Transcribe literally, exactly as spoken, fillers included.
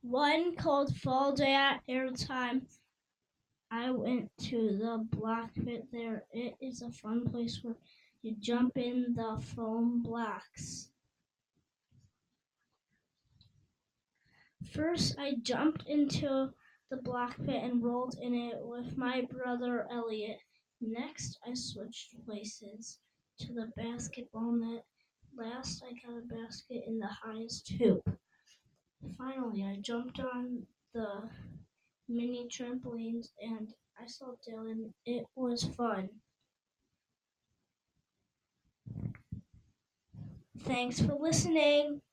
One cold fall day at airtime, I went to the block pit there. It is a fun place where you jump in the foam blocks. First, I jumped into the block pit and rolled in it with my brother Elliot. Next, I switched places to the basketball net. Last, I got a basket in the highest hoop. Finally, I jumped on the mini trampolines and I saw Dylan. It was fun. Thanks for listening.